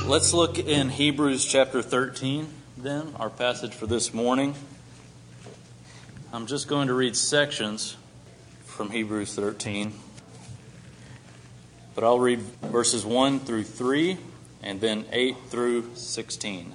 Let's look in Hebrews chapter 13, then, our passage for this morning. I'm just going to read sections from Hebrews 13, but I'll read verses 1 through 3 and then 8 through 16.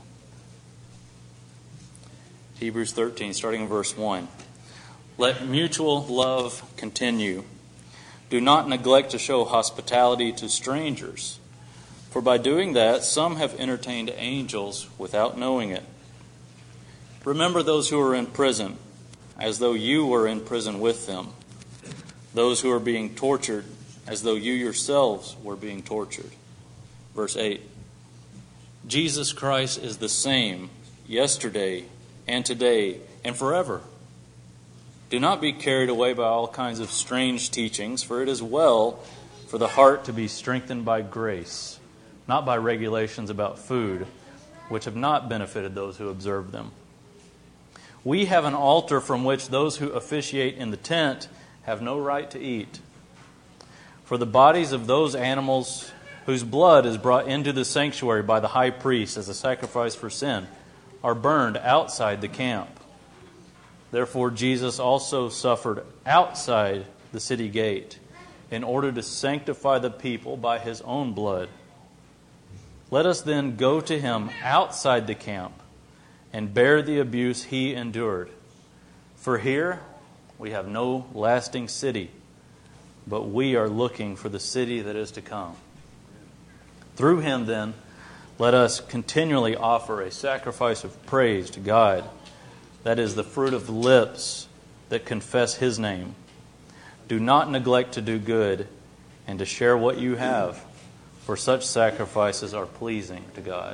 Hebrews 13, starting in verse 1. Let mutual love continue. Do not neglect to show hospitality to strangers, for by doing that, some have entertained angels without knowing it. Remember those who are in prison, as though you were in prison with them. Those who are being tortured, as though you yourselves were being tortured. Verse 8. Jesus Christ is the same yesterday and today and forever. Do not be carried away by all kinds of strange teachings, for it is well for the heart to be strengthened by grace, not by regulations about food, which have not benefited those who observe them. We have an altar from which those who officiate in the tent have no right to eat. For the bodies of those animals whose blood is brought into the sanctuary by the high priest as a sacrifice for sin are burned outside the camp. Therefore Jesus also suffered outside the city gate in order to sanctify the people by his own blood. Let us then go to him outside the camp and bear the abuse he endured. For here we have no lasting city, but we are looking for the city that is to come. Through him then, let us continually offer a sacrifice of praise to God. That is the fruit of the lips that confess his name. Do not neglect to do good and to share what you have, for such sacrifices are pleasing to God.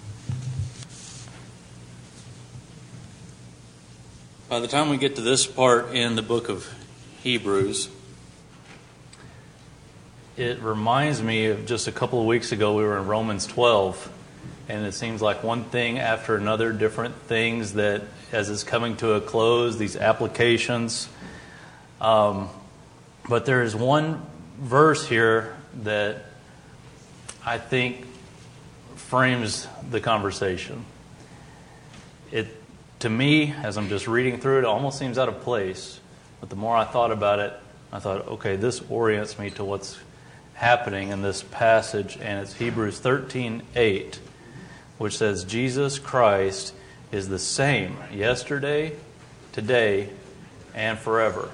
By the time we get to this part in the book of Hebrews, it reminds me of just a couple of weeks ago we were in Romans 12, and it seems like one thing after another, different things that as it's coming to a close, these applications. But there is one verse here that I think frames the conversation. To me, as I'm just reading through it almost seems out of place. But the more I thought about it, I thought, okay, this orients me to what's happening in this passage. And it's Hebrews 13:8, which says, Jesus Christ is the same yesterday, today, and forever.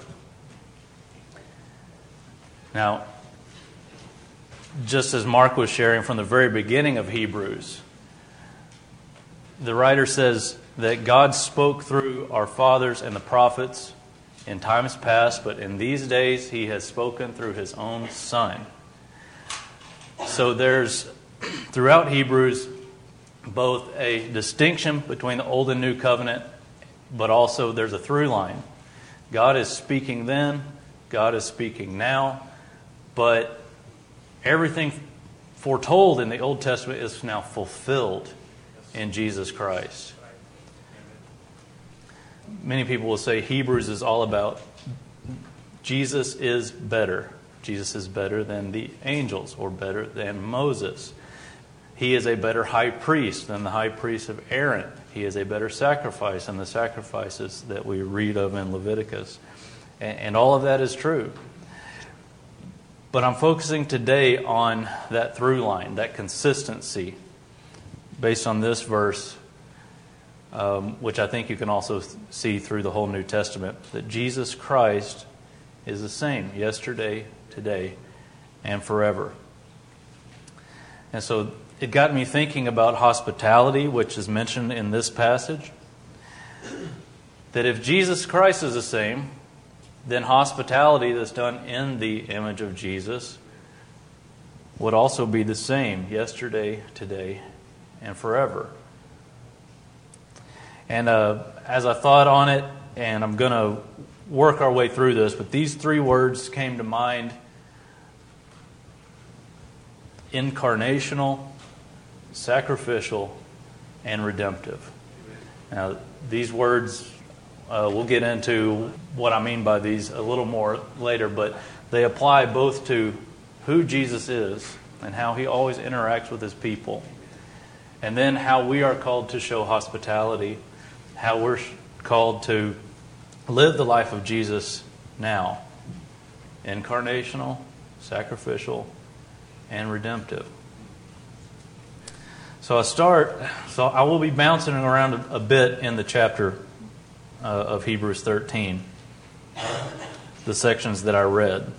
Now, just as Mark was sharing from the very beginning of Hebrews, the writer says that God spoke through our fathers and the prophets in times past, but in these days he has spoken through his own Son. So there's, throughout Hebrews, both a distinction between the Old and New Covenant, but also there's a through line. God is speaking then, God is speaking now, but everything foretold in the Old Testament is now fulfilled in Jesus Christ. Many people will say Hebrews is all about Jesus is better. Jesus is better than the angels or better than Moses. He is a better high priest than the high priest of Aaron. He is a better sacrifice than the sacrifices that we read of in Leviticus. And all of that is true. But I'm focusing today on that through line, that consistency, based on this verse, which I think you can also see through the whole New Testament, that Jesus Christ is the same yesterday, today, and forever. And so it got me thinking about hospitality, which is mentioned in this passage. That if Jesus Christ is the same, then hospitality that's done in the image of Jesus would also be the same yesterday, today, and forever. And as I thought on it, and I'm going to work our way through this, but these three words came to mind: incarnational, sacrificial, and redemptive. Now, these words, we'll get into what I mean by these a little more later, but they apply both to who Jesus is and how he always interacts with his people, And then how we are called to show hospitality, how we're called to live the life of Jesus now. Incarnational, sacrificial, and redemptive. So I will be bouncing around a bit in the chapter of Hebrews 13, the sections that I read.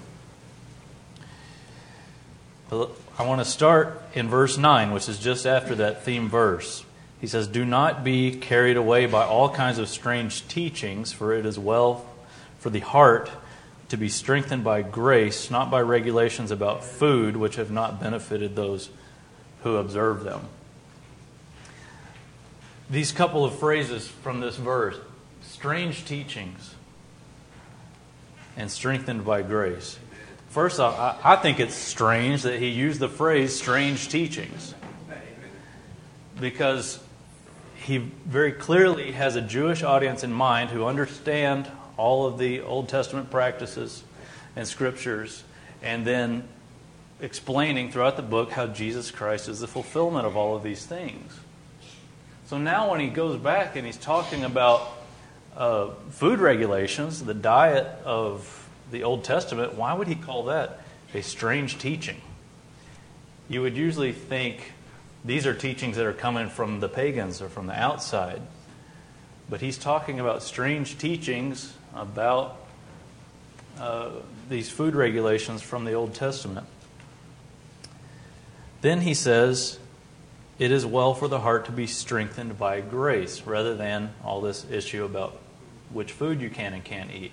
I want to start in verse 9, which is just after that theme verse. He says, "Do not be carried away by all kinds of strange teachings, for it is well for the heart to be strengthened by grace, not by regulations about food, which have not benefited those who observe them." These couple of phrases from this verse, strange teachings and strengthened by grace. First off, I think it's strange that he used the phrase strange teachings, because he very clearly has a Jewish audience in mind who understand all of the Old Testament practices and scriptures, and then explaining throughout the book how Jesus Christ is the fulfillment of all of these things. So now when he goes back and he's talking about food regulations, the diet of the Old Testament, why would he call that a strange teaching? You would usually think these are teachings that are coming from the pagans or from the outside. But he's talking about strange teachings about these food regulations from the Old Testament. Then he says, it is well for the heart to be strengthened by grace, rather than all this issue about which food you can and can't eat.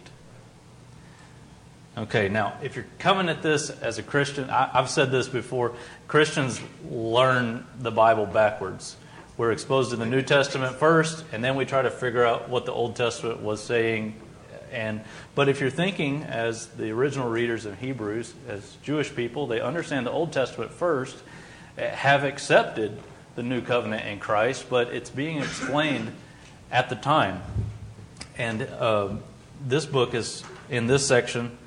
Okay, now, if you're coming at this as a Christian, I've said this before, Christians learn the Bible backwards. We're exposed to the New Testament first, and then we try to figure out what the Old Testament was saying. But if you're thinking as the original readers of Hebrews, as Jewish people, they understand the Old Testament first, have accepted the New Covenant in Christ, but it's being explained at the time. And this book is, in this section,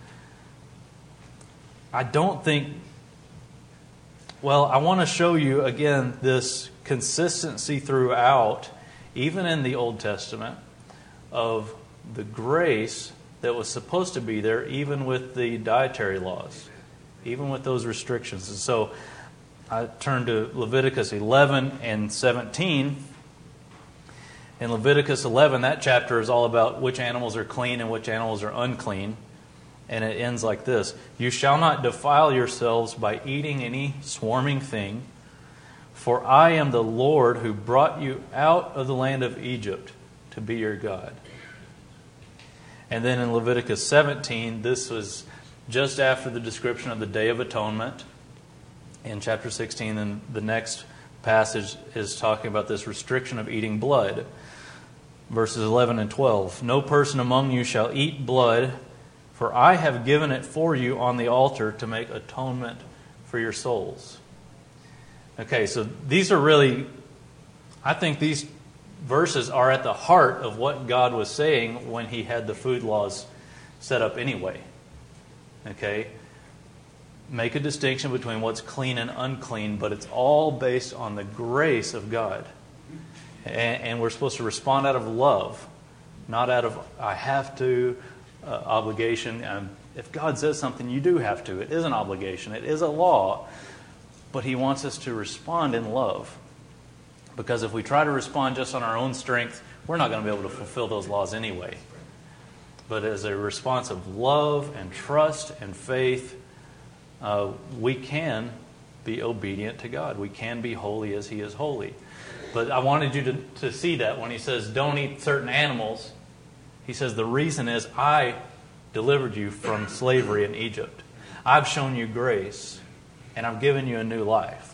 I don't think... Well, I want to show you, again, this consistency throughout, even in the Old Testament, of the grace that was supposed to be there, even with the dietary laws, even with those restrictions. And so I turn to Leviticus 11 and 17. In Leviticus 11, that chapter is all about which animals are clean and which animals are unclean. And it ends like this: "You shall not defile yourselves by eating any swarming thing, for I am the Lord who brought you out of the land of Egypt to be your God." And then in Leviticus 17, this was just after the description of the Day of Atonement. In chapter 16, and the next passage is talking about this restriction of eating blood. Verses 11 and 12. "No person among you shall eat blood, for I have given it for you on the altar to make atonement for your souls." Okay, so these are really, I think these verses are at the heart of what God was saying when He had the food laws set up anyway. Okay? Make a distinction between what's clean and unclean, but it's all based on the grace of God. And we're supposed to respond out of love, not out of, I have to, obligation. If God says something, you do have to. It is an obligation. It is a law. But He wants us to respond in love. Because if we try to respond just on our own strength, we're not going to be able to fulfill those laws anyway. But as a response of love and trust and faith, we can be obedient to God. We can be holy as He is holy. But I wanted you to see that when He says don't eat certain animals, He says the reason is I delivered you from slavery in Egypt. I've shown you grace, and I've given you a new life.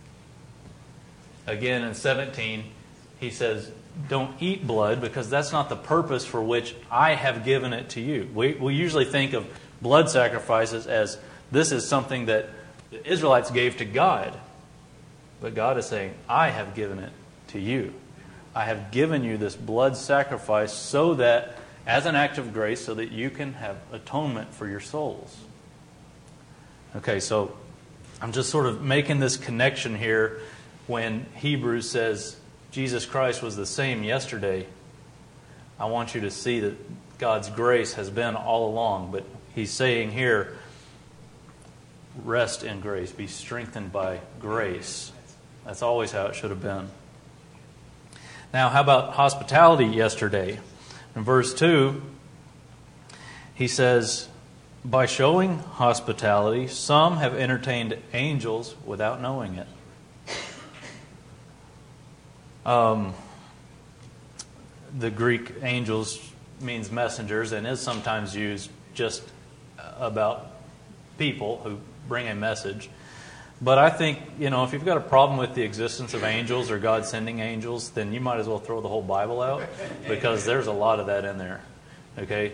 Again, in 17, He says, don't eat blood, because that's not the purpose for which I have given it to you. We usually think of blood sacrifices as this is something that the Israelites gave to God. But God is saying, I have given it to you. I have given you this blood sacrifice so that, as an act of grace, so that you can have atonement for your souls. Okay, so I'm just sort of making this connection here when Hebrews says Jesus Christ was the same yesterday, I want you to see that God's grace has been all along. But he's saying here, rest in grace, be strengthened by grace. That's always how it should have been. Now, how about hospitality yesterday? In verse 2, he says, by showing hospitality, some have entertained angels without knowing it. The Greek angels means messengers and is sometimes used just about people who bring a message. But I think, if you've got a problem with the existence of angels or God sending angels, then you might as well throw the whole Bible out, because there's a lot of that in there. Okay?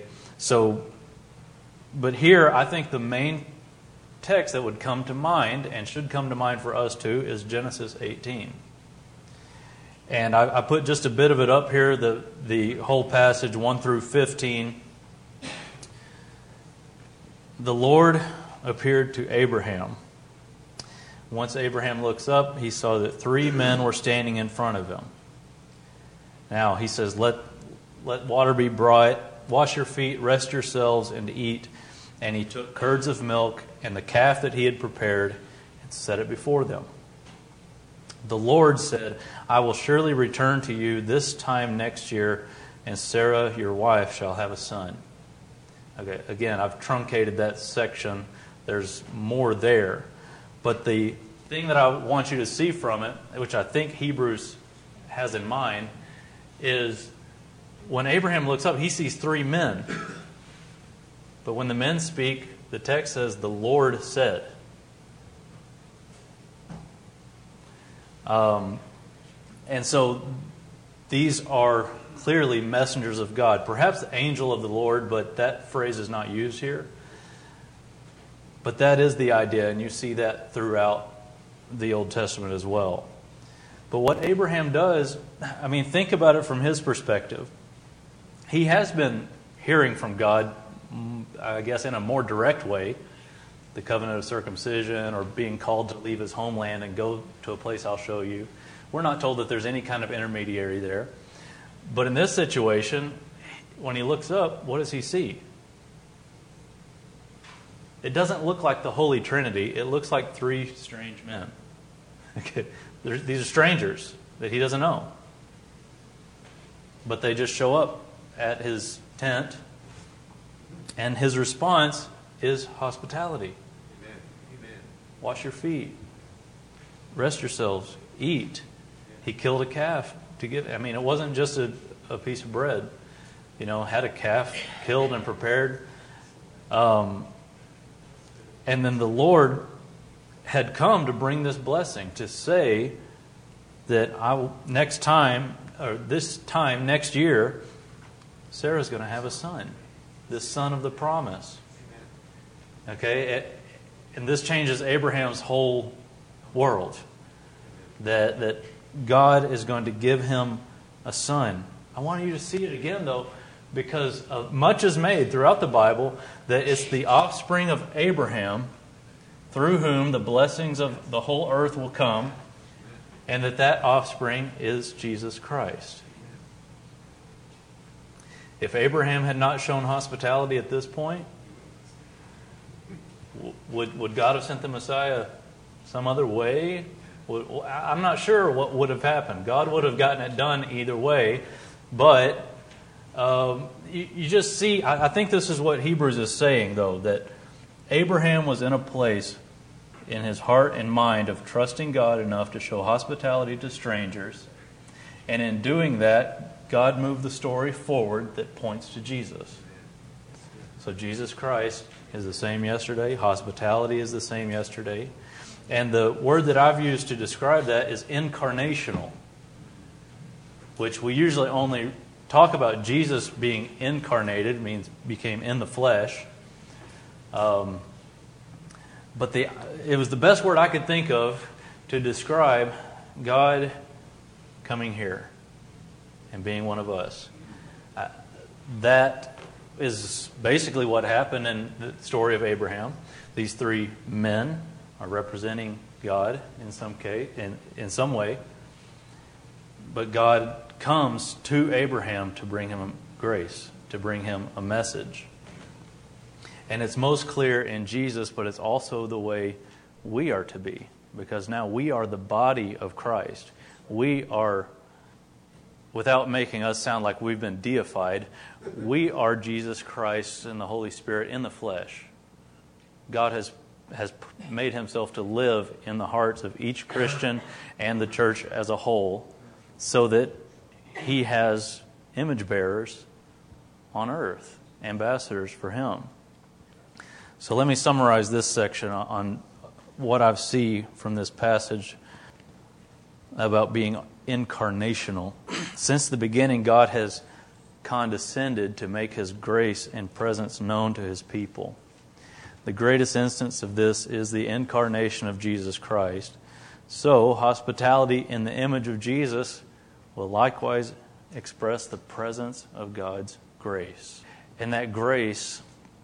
But here, I think the main text that would come to mind, and should come to mind for us too, is Genesis 18. And I put just a bit of it up here, the whole passage, 1 through 15. The Lord appeared to Abraham. Once Abraham looks up, he saw that 3 men were standing in front of him. Now, he says, let water be brought, wash your feet, rest yourselves, and eat. And he took curds of milk and the calf that he had prepared and set it before them. The Lord said, I will surely return to you this time next year, and Sarah, your wife, shall have a son. Okay, again, I've truncated that section. There's more there. But the thing that I want you to see from it, which I think Hebrews has in mind, is when Abraham looks up, he sees 3 men. But when the men speak, the text says, the Lord said. And so these are clearly messengers of God. Perhaps the angel of the Lord, but that phrase is not used here. But that is the idea, and you see that throughout the Old Testament as well. But what Abraham does, think about it from his perspective. He has been hearing from God, I guess in a more direct way, the covenant of circumcision or being called to leave his homeland and go to a place I'll show you. We're not told that there's any kind of intermediary there. But in this situation, when he looks up, what does he see? It doesn't look like the Holy Trinity. It looks like 3 strange men. Okay. These are strangers that he doesn't know. But they just show up at his tent, and his response is hospitality. Amen. Wash your feet. Rest yourselves. Eat. He killed a calf to give. It wasn't just a piece of bread. Had a calf killed and prepared. And then the Lord had come to bring this blessing, to say that this time next year, Sarah's going to have a son, the son of the promise. Okay, and this changes Abraham's whole world. That God is going to give him a son. I want you to see it again, though, because much is made throughout the Bible that it's the offspring of Abraham through whom the blessings of the whole earth will come, and that offspring is Jesus Christ. If Abraham had not shown hospitality at this point, would God have sent the Messiah some other way? I'm not sure what would have happened. God would have gotten it done either way. But you just see, I think this is what Hebrews is saying, though, that Abraham was in a place in his heart and mind of trusting God enough to show hospitality to strangers. And in doing that, God moved the story forward that points to Jesus. So Jesus Christ is the same yesterday. Hospitality is the same yesterday. And the word that I've used to describe that is incarnational, which we usually only talk about Jesus being incarnated, means became in the flesh. But it was the best word I could think of to describe God coming here and being one of us. That is basically what happened in the story of Abraham. These 3 men are representing God in some case, in some way. But God comes to Abraham to bring him grace, to bring him a message. And it's most clear in Jesus, but it's also the way we are to be. Because now we are the body of Christ. We are, without making us sound like we've been deified, we are Jesus Christ and the Holy Spirit in the flesh. God has made himself to live in the hearts of each Christian and the church as a whole, so that he has image bearers on earth, ambassadors for him. So let me summarize this section on what I see from this passage about being incarnational. Since the beginning, God has condescended to make his grace and presence known to his people. The greatest instance of this is the incarnation of Jesus Christ. So, hospitality in the image of Jesus will likewise express the presence of God's grace. And that grace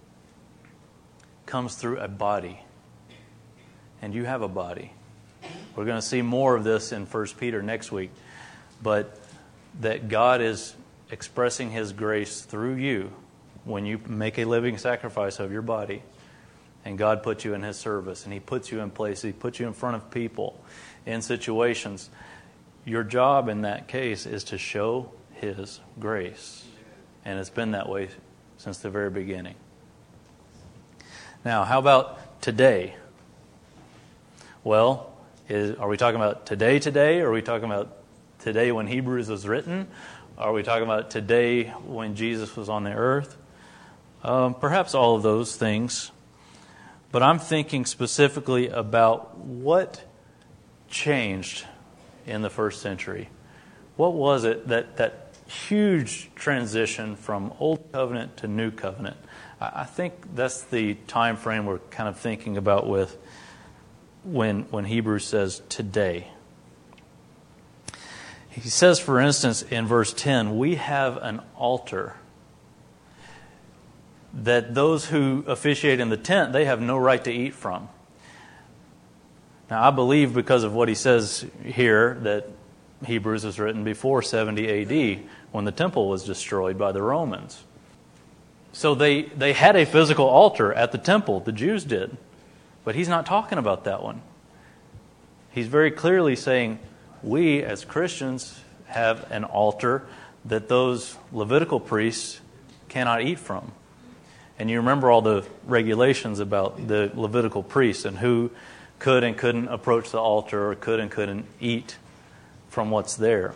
comes through a body. And you have a body. We're going to see more of this in 1 Peter next week. But that God is expressing his grace through you when you make a living sacrifice of your body. And God puts you in his service. And he puts you in place. He puts you in front of people in situations. Your job in that case is to show his grace. And it's been that way since the very beginning. Now, how about today? Well, are we talking about today, or are we talking about today when Hebrews was written? Are we talking about today when Jesus was on the earth? Perhaps all of those things. But I'm thinking specifically about what changed in the first century. What was it that huge transition from Old Covenant to New Covenant? I think that's the time frame we're kind of thinking about with when Hebrews says today. He says, for instance, in verse 10, we have an altar that those who officiate in the tent, they have no right to eat from. Now, I believe because of what he says here that Hebrews was written before 70 A.D. when the temple was destroyed by the Romans. So they had a physical altar at the temple, the Jews did. But he's not talking about that one. He's very clearly saying we as Christians have an altar that those Levitical priests cannot eat from. And you remember all the regulations about the Levitical priests and who could and couldn't approach the altar or could and couldn't eat from what's there.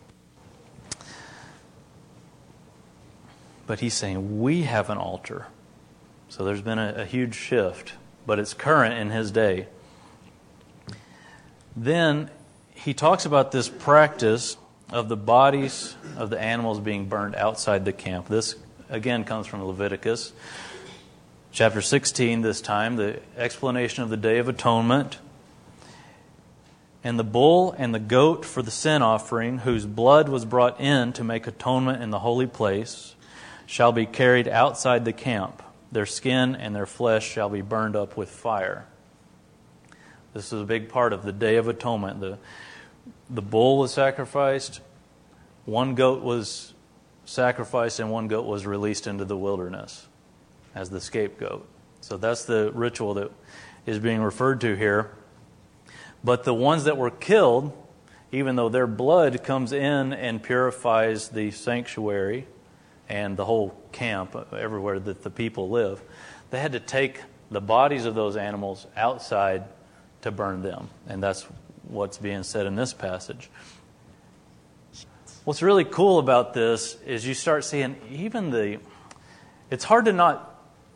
But he's saying we have an altar. So there's been a huge shift, but it's current in his day. Then he talks about this practice of the bodies of the animals being burned outside the camp. This, again, comes from Leviticus. Chapter 16 this time, the explanation of the Day of Atonement. And the bull and the goat for the sin offering, whose blood was brought in to make atonement in the holy place, shall be carried outside the camp. Their skin and their flesh shall be burned up with fire. This is a big part of the Day of Atonement. The bull was sacrificed, one goat was sacrificed, and one goat was released into the wilderness as the scapegoat. So that's the ritual that is being referred to here. But the ones that were killed, even though their blood comes in and purifies the sanctuary and the whole camp, everywhere that the people live, they had to take the bodies of those animals outside to burn them. And that's what's being said in this passage. What's really cool about this is you start seeing it's hard to not,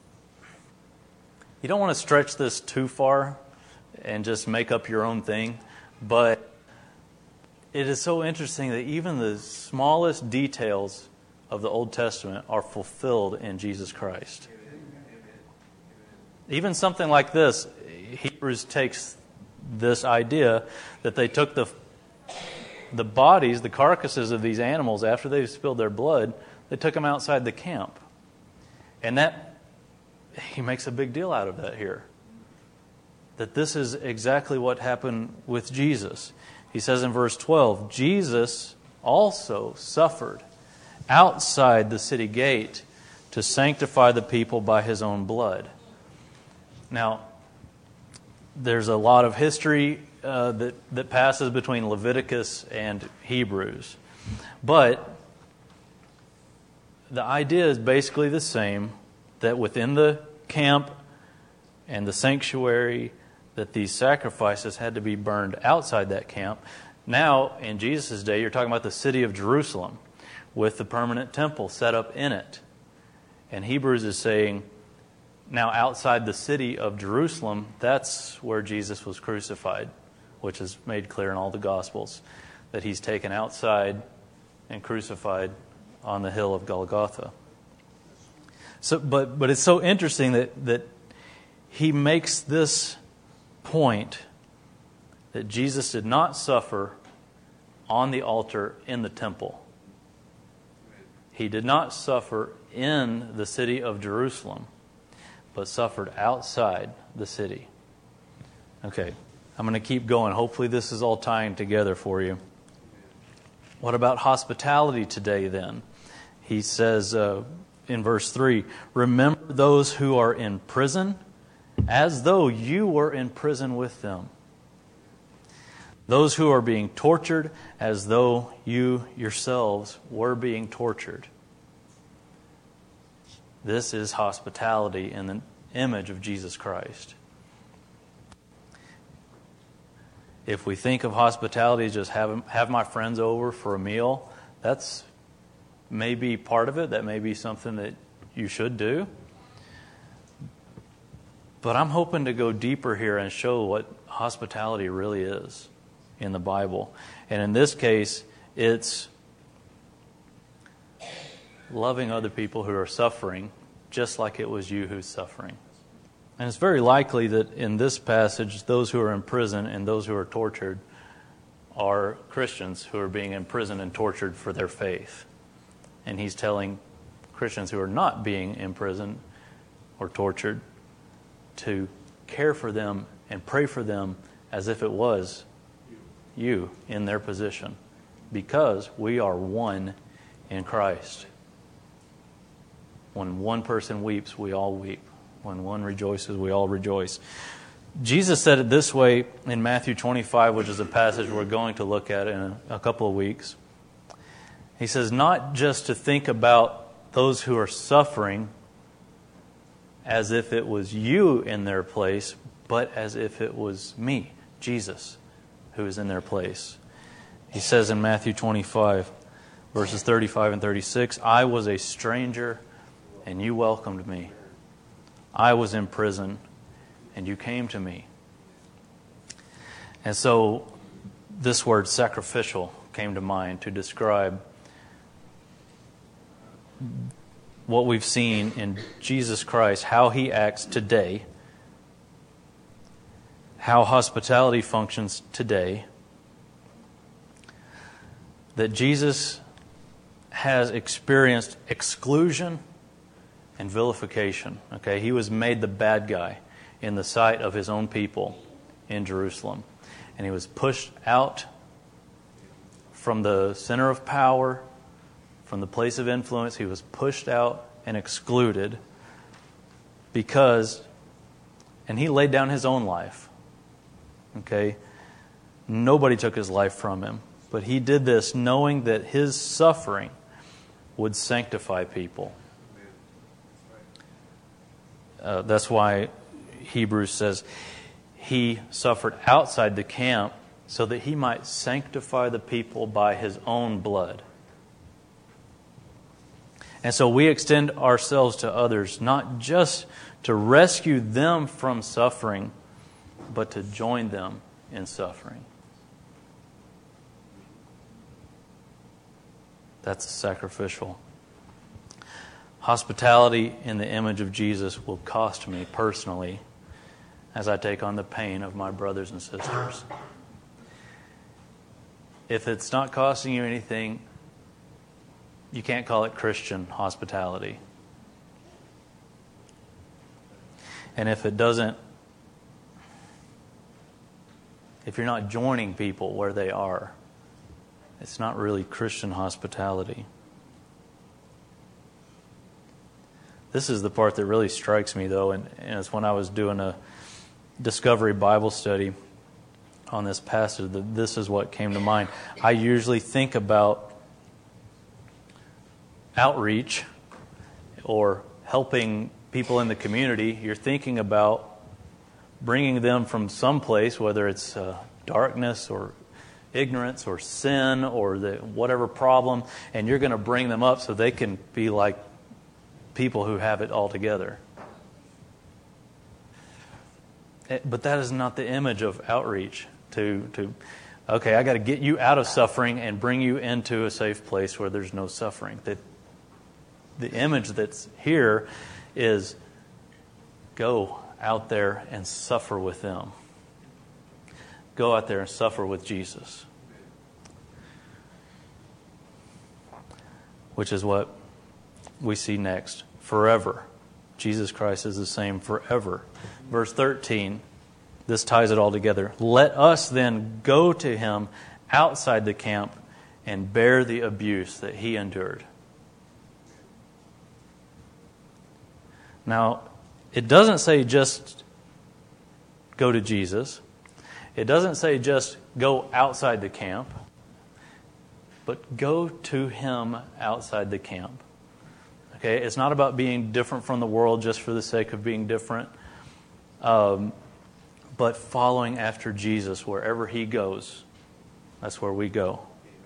you don't want to stretch this too far and just make up your own thing, but it is so interesting that even the smallest details of the Old Testament are fulfilled in Jesus Christ. Even something like this, Hebrews takes this idea that they took the bodies, the carcasses of these animals, after they've spilled their blood, they took them outside the camp. And that, he makes a big deal out of that here. that this is exactly what happened with Jesus. He says in verse 12, Jesus also suffered outside the city gate to sanctify the people by His own blood. Now, there's a lot of history that passes between Leviticus and Hebrews. But the idea is basically the same, that within the camp and the sanctuary, that these sacrifices had to be burned outside that camp. Now, in Jesus' day, you're talking about the city of Jerusalem with the permanent temple set up in it. And Hebrews is saying, now outside the city of Jerusalem, that's where Jesus was crucified, which is made clear in all the Gospels, that He's taken outside and crucified on the hill of Golgotha. So, but it's so interesting that he makes this point that Jesus did not suffer on the altar in the temple. He did not suffer in the city of Jerusalem, but suffered outside the city. Okay, I'm going to keep going. Hopefully this is all tying together for you. What about hospitality today then? He says in verse 3, remember those who are in prison as though you were in prison with them. Those who are being tortured as though you yourselves were being tortured. This is hospitality in the image of Jesus Christ. If we think of hospitality as just have my friends over for a meal, that's maybe part of it. That may be something that you should do. But I'm hoping to go deeper here and show what hospitality really is in the Bible. And in this case, it's loving other people who are suffering just like it was you who's suffering. And it's very likely that in this passage, those who are in prison and those who are tortured are Christians who are being imprisoned and tortured for their faith. And he's telling Christians who are not being imprisoned or tortured to care for them and pray for them as if it was you in their position, because we are one in Christ. When one person weeps, we all weep. When one rejoices, we all rejoice. Jesus said it this way in Matthew 25, which is a passage we're going to look at in a couple of weeks. He says, not just to think about those who are suffering as if it was you in their place, but as if it was me, Jesus, who is in their place. He says in Matthew 25, verses 35 and 36, I was a stranger and you welcomed me. I was in prison and you came to me. And so this word sacrificial came to mind to describe what we've seen in Jesus Christ, how He acts today, how hospitality functions today, that Jesus has experienced exclusion and vilification. Okay, He was made the bad guy in the sight of His own people in Jerusalem. And He was pushed out from the center of power, from the place of influence. He was pushed out and excluded and He laid down His own life. Okay? Nobody took His life from Him. But He did this knowing that His suffering would sanctify people. That's why Hebrews says He suffered outside the camp so that He might sanctify the people by His own blood. And so we extend ourselves to others, not just to rescue them from suffering, but to join them in suffering. That's sacrificial. Hospitality in the image of Jesus will cost me personally as I take on the pain of my brothers and sisters. If it's not costing you anything, you can't call it Christian hospitality. And if it doesn't if you're not joining people where they are, it's not really Christian hospitality. This is the part that really strikes me, though, and it's when I was doing a Discovery Bible study on this passage that this is what came to mind. I usually think about outreach or helping people in the community. You're thinking about bringing them from some place, whether it's darkness or ignorance or sin or whatever problem, and you're going to bring them up so they can be like people who have it all together. But that is not the image of outreach. Okay, I got to get you out of suffering and bring you into a safe place where there's no suffering. The image that's here is go out there and suffer with them. Go out there and suffer with Jesus. Which is what we see next. Forever. Jesus Christ is the same forever. Verse 13, this ties it all together. Let us then go to him outside the camp and bear the abuse that he endured. Now, it doesn't say just go to Jesus. It doesn't say just go outside the camp. But go to him outside the camp. Okay, it's not about being different from the world just for the sake of being different. But following after Jesus wherever he goes. That's where we go.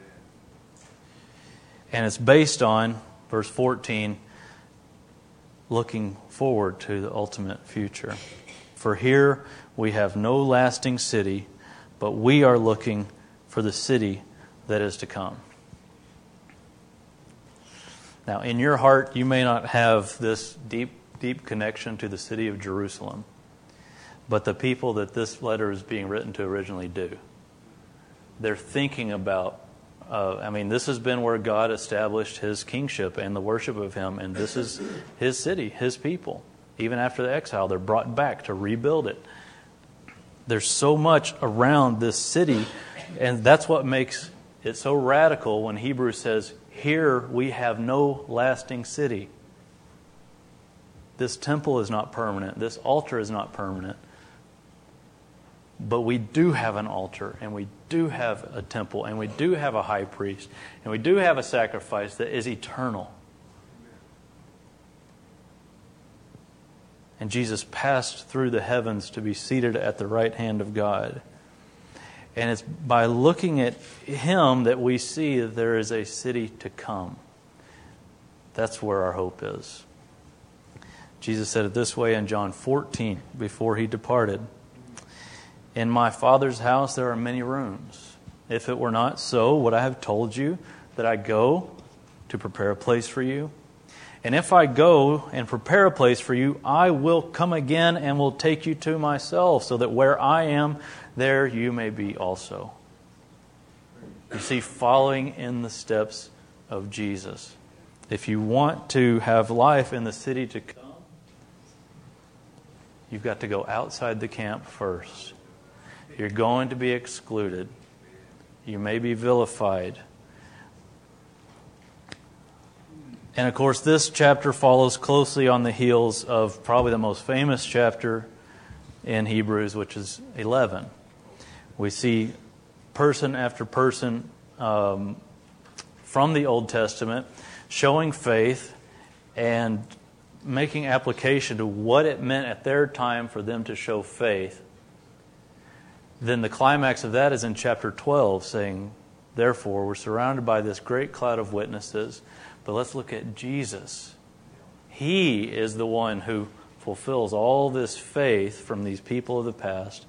And it's based on, verse 14, looking forward to the ultimate future. For here we have no lasting city, but we are looking for the city that is to come. Now, in your heart, you may not have this deep connection to the city of Jerusalem, but the people that this letter is being written to originally do. They're thinking about, this has been where God established his kingship and the worship of him, and this is his city, his people. Even after the exile, they're brought back to rebuild it. There's so much around this city, and that's what makes it so radical when Hebrews says, here we have no lasting city. This temple is not permanent. This altar is not permanent. But we do have an altar, and we do have a temple, and we do have a high priest, and we do have a sacrifice that is eternal. And Jesus passed through the heavens to be seated at the right hand of God. And it's by looking at him that we see that there is a city to come. That's where our hope is. Jesus said it this way in John 14 before he departed. In my Father's house there are many rooms. If it were not so, would I have told you that I go to prepare a place for you? And if I go and prepare a place for you, I will come again and will take you to myself, so that where I am, there you may be also. You see, following in the steps of Jesus. If you want to have life in the city to come, you've got to go outside the camp first. You're going to be excluded. You may be vilified. And of course, this chapter follows closely on the heels of probably the most famous chapter in Hebrews, which is 11. We see person after person from the Old Testament showing faith and making application to what it meant at their time for them to show faith. Then the climax of that is in chapter 12, saying, therefore, we're surrounded by this great cloud of witnesses, but let's look at Jesus. He is the one who fulfills all this faith from these people of the past.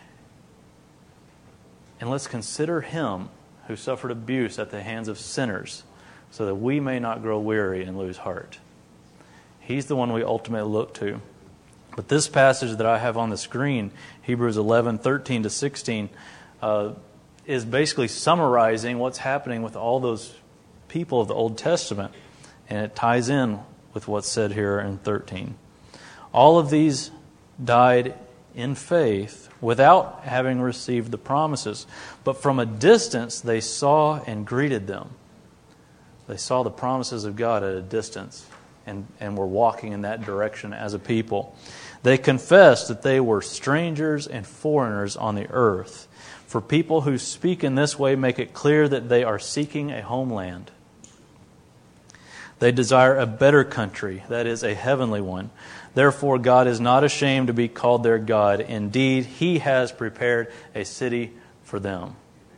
And let's consider him who suffered abuse at the hands of sinners, so that we may not grow weary and lose heart. He's the one we ultimately look to. But this passage that I have on the screen, Hebrews 11, 13 to 16, is basically summarizing what's happening with all those people of the Old Testament. And it ties in with what's said here in 13. All of these died in faith without having received the promises. But from a distance they saw and greeted them. They saw the promises of God at a distance and were walking in that direction as a people. They confessed that they were strangers and foreigners on the earth. For people who speak in this way make it clear that they are seeking a homeland. They desire a better country, that is, a heavenly one. Therefore, God is not ashamed to be called their God. Indeed, He has prepared a city for them.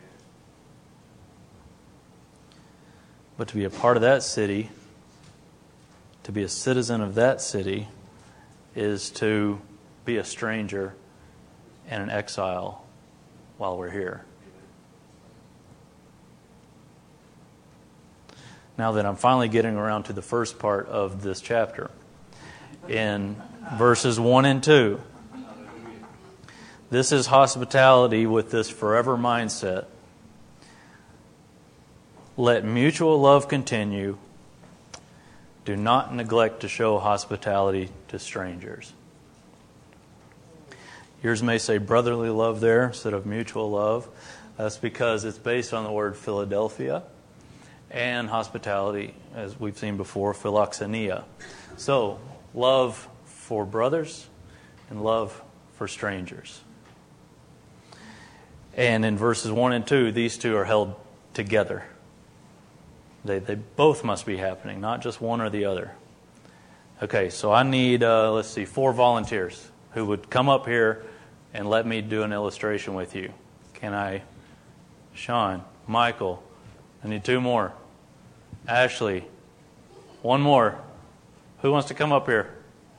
But to be a part of that city, to be a citizen of that city, is to be a stranger and an exile while we're here. Now that I'm finally getting around to the first part of this chapter, in verses 1 and 2, this is hospitality with this forever mindset. Let mutual love continue. Do not neglect to show hospitality to strangers. Yours may say brotherly love there instead of mutual love. That's because it's based on the word Philadelphia and hospitality, as we've seen before, philoxenia. So, love for brothers and love for strangers. And in verses 1 and 2, these two are held together. They both must be happening, not just one or the other. Okay, so I need, 4 volunteers who would come up here and let me do an illustration with you. Can I? Sean, Michael, I need 2 more. Ashley, 1 more. Who wants to come up here?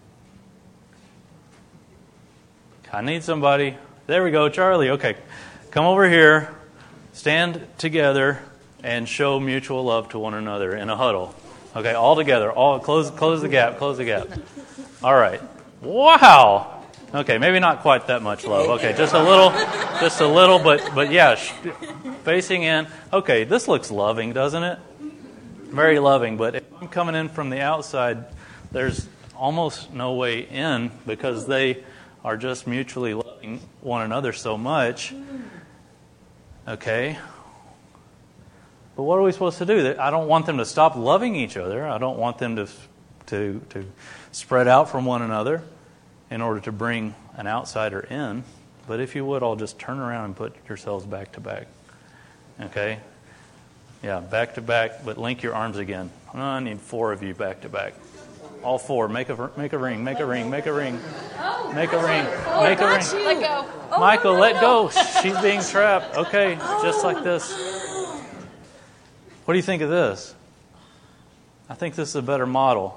I need somebody. There we go, Charlie. Okay, come over here, stand together, and show mutual love to one another in a huddle. Okay, all together. All close the gap. Close the gap. All right. Wow. Okay, maybe not quite that much love. Okay, just a little, but yeah, facing in. Okay, this looks loving, doesn't it? Very loving. But if I'm coming in from the outside, there's almost no way in because they are just mutually loving one another so much. Okay. But what are we supposed to do? I don't want them to stop loving each other. I don't want them to spread out from one another in order to bring an outsider in. But if you would, I'll just turn around and put yourselves back to back. Okay? Yeah, back to back, but link your arms again. Oh, I need 4 of you back to back. All 4. Make a ring. Make a ring. Make a ring. Make a ring. Make a ring. Make a ring. Let go. Michael, let go. She's being trapped. Okay, just like this. What do you think of this? I think this is a better model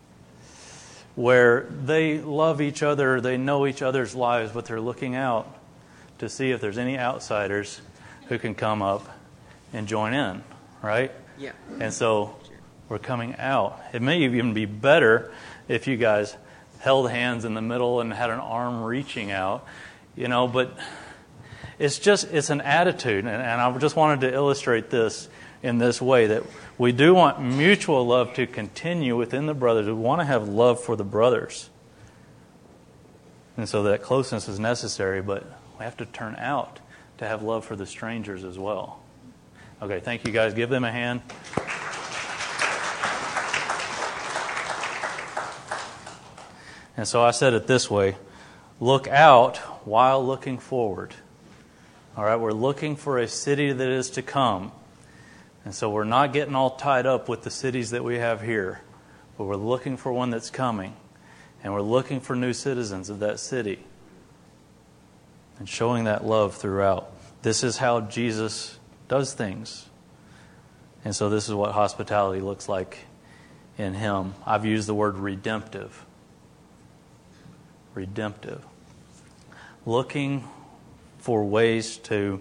where they love each other, they know each other's lives, but they're looking out to see if there's any outsiders who can come up and join in, right? Yeah. And so we're coming out. It may even be better if you guys held hands in the middle and had an arm reaching out, but it's an attitude. And I just wanted to illustrate this in this way, that we do want mutual love to continue within the brothers. We want to have love for the brothers. And so that closeness is necessary, but we have to turn out to have love for the strangers as well. Okay, thank you guys. Give them a hand. And so I said it this way: look out while looking forward. All right, we're looking for a city that is to come. And so we're not getting all tied up with the cities that we have here, but we're looking for one that's coming. And we're looking for new citizens of that city and showing that love throughout. This is how Jesus does things. And so this is what hospitality looks like in Him. I've used the word redemptive. Redemptive. Looking for ways to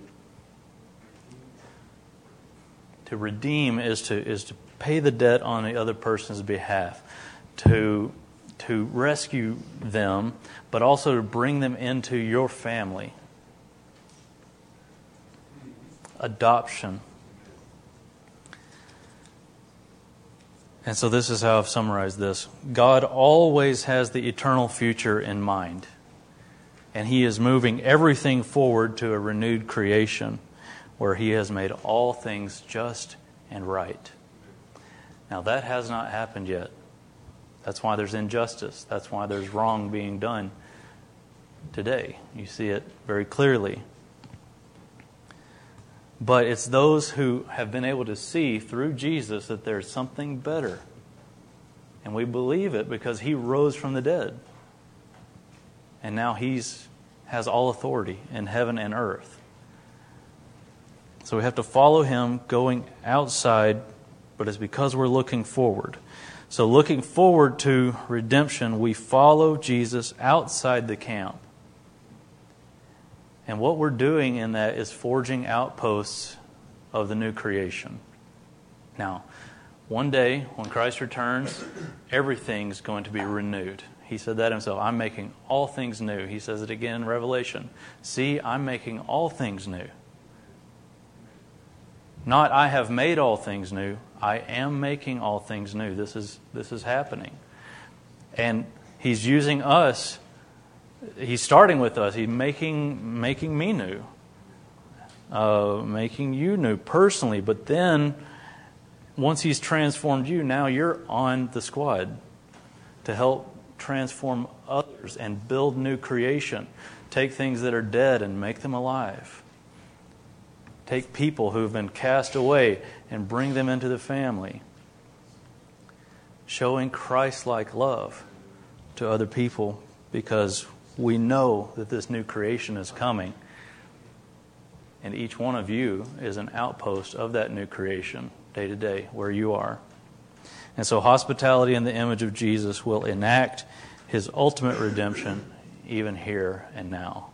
redeem is to pay the debt on the other person's behalf, to rescue them, but also to bring them into your family. Adoption. And so this is how I've summarized this. God always has the eternal future in mind. And He is moving everything forward to a renewed creation where He has made all things just and right. Now that has not happened yet. That's why there's injustice. That's why there's wrong being done today. You see it very clearly. But it's those who have been able to see through Jesus that there's something better. And we believe it because He rose from the dead. And now He has all authority in heaven and earth. So we have to follow Him going outside, but it's because we're looking forward. So looking forward to redemption, we follow Jesus outside the camp. And what we're doing in that is forging outposts of the new creation. Now, one day, when Christ returns, everything's going to be renewed. He said that Himself. I'm making all things new. He says it again in Revelation. See, I'm making all things new. Not I have made all things new. I am making all things new. This is happening. And He's using us. He's starting with us. He's making me new. Making you new personally. But then, once He's transformed you, now you're on the squad to help transform others and build new creation. Take things that are dead and make them alive. Take people who have been cast away and bring them into the family. Showing Christ-like love to other people because we know that this new creation is coming. And each one of you is an outpost of that new creation day to day where you are. And so hospitality in the image of Jesus will enact His ultimate redemption even here and now.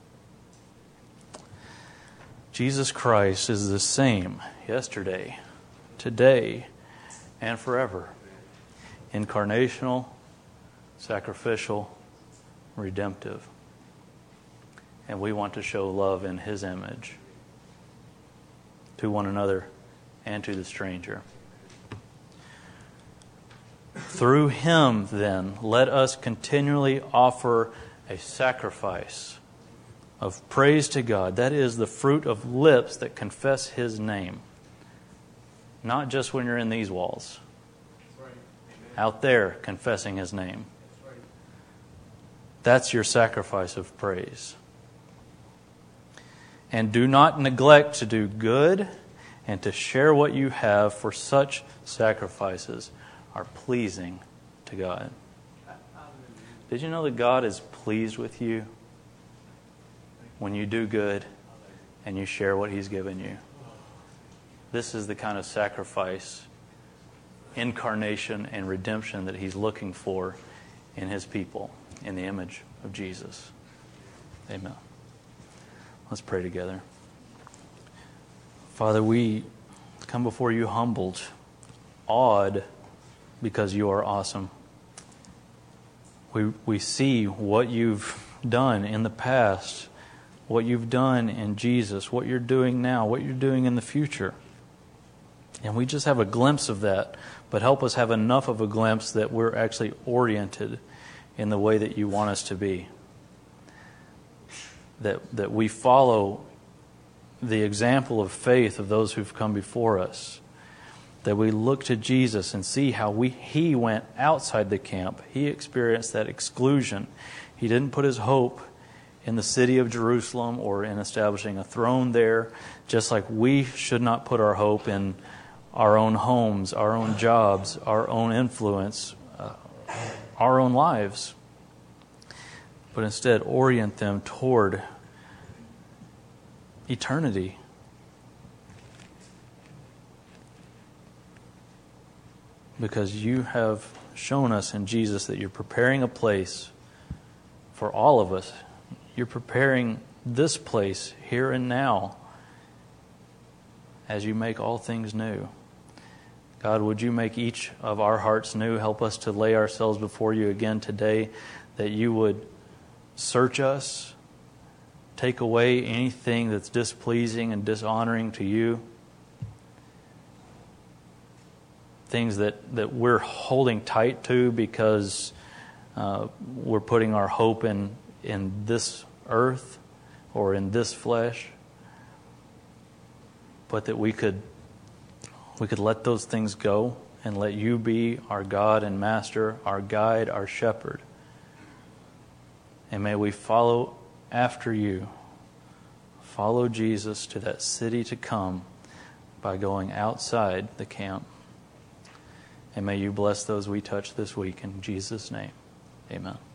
Jesus Christ is the same yesterday, today, and forever. Incarnational, sacrificial, redemptive. And we want to show love in His image to one another and to the stranger. Through Him, then, let us continually offer a sacrifice of praise to God. That is the fruit of lips that confess His name. Not just when you're in these walls. Out there confessing His name. That's your sacrifice of praise. And do not neglect to do good and to share what you have, for such sacrifices are pleasing to God. Did you know that God is pleased with you when you do good and you share what He's given you? This is the kind of sacrifice, incarnation, and redemption that He's looking for in His people, in the image of Jesus. Amen. Let's pray together. Father, we come before You humbled, awed, because You are awesome. We see what You've done in the past, what You've done in Jesus, what You're doing now, what You're doing in the future. And we just have a glimpse of that, but help us have enough of a glimpse that we're actually oriented in the way that You want us to be. That we follow the example of faith of those who've come before us. That we look to Jesus and see how He went outside the camp. He experienced that exclusion. He didn't put His hope in the city of Jerusalem or in establishing a throne there, just like we should not put our hope in our own homes, our own jobs, our own influence, our own lives, but instead orient them toward eternity. Because You have shown us in Jesus that You're preparing a place for all of us. You're preparing this place here and now as You make all things new. God, would You make each of our hearts new? Help us to lay ourselves before You again today, that You would search us, take away anything that's displeasing and dishonoring to You, things that we're holding tight to because we're putting our hope in this earth or in this flesh, but that we could let those things go and let you be our God and Master, our guide, our shepherd. And may we follow after you, follow Jesus to that city to come by going outside the camp. And may you bless those we touch this week. In Jesus' name, amen.